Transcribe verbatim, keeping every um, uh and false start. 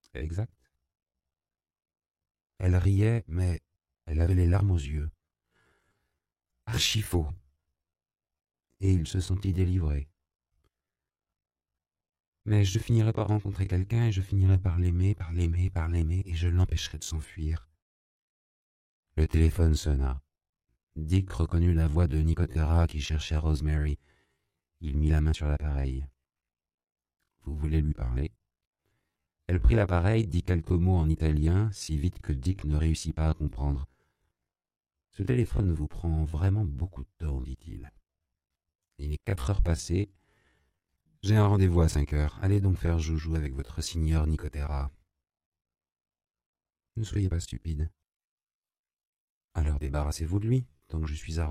Exact. Elle riait, mais elle avait les larmes aux yeux. Archi faux. Et il se sentit délivré. Mais je finirai par rencontrer quelqu'un et je finirai par l'aimer, par l'aimer, par l'aimer, et je l'empêcherai de s'enfuir. Le téléphone sonna. Dick reconnut la voix de Nicotera qui cherchait Rosemary. Il mit la main sur l'appareil. « Vous voulez lui parler ?» Elle prit l'appareil, dit quelques mots en italien, si vite que Dick ne réussit pas à comprendre. « Ce téléphone vous prend vraiment beaucoup de temps, dit-il. Il est quatre heures passées. J'ai un rendez-vous à cinq heures. Allez donc faire joujou avec votre signor Nicotera. Ne soyez pas stupide. Alors débarrassez-vous de lui, tant que je suis à Rome. »